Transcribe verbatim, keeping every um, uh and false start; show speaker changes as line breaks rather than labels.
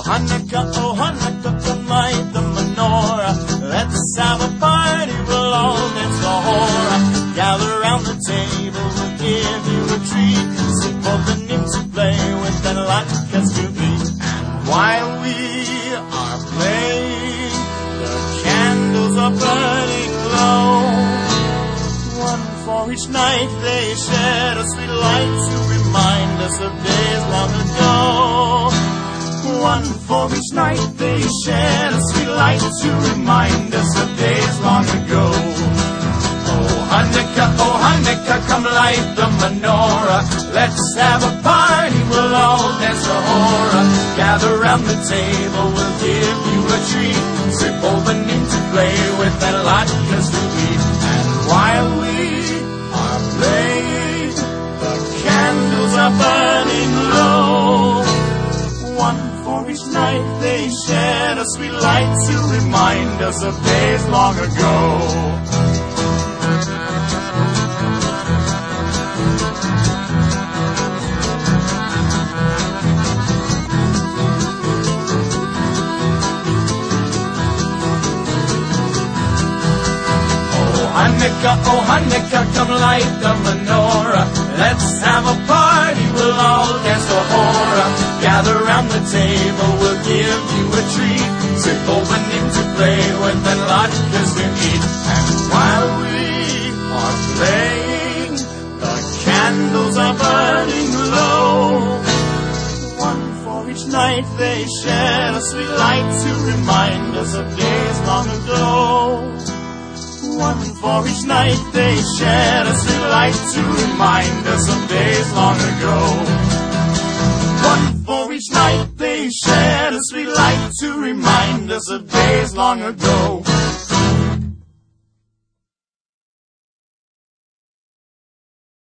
Hanukkah, oh Hanukkah, come light the menorah. Let's have a party, we'll all dance the hora. Gather round the table, we'll give you a treat. Sing for the nymphs to play with and latkes to eat. And while we are playing, the candles are burning low. One for each night they shed a sweet light to remind us of days long ago. One for each night they shed a sweet light to remind us of days long ago. Oh Hanukkah, oh Hanukkah, come light the menorah. Let's have a party, we'll all dance the hora. Gather round the table, we'll give you a treat. Strip open to play with and latkes to eat. And while we are playing, the candles are burning low. One for each night they shed a sweet light to remind us of days long ago. Hanukkah, oh Hanukkah, come light the menorah. Let's have a party, we'll all dance the hora. Gather round the table, we'll give you a treat. Strip open to play with and latkes to eat. And while we are playing, the candles are burning low. One for each night they shed a sweet light to remind us of days long ago. One for each night they shed a sweet light to remind us of days long ago. One for each night they shed a sweet light to remind us of days long ago.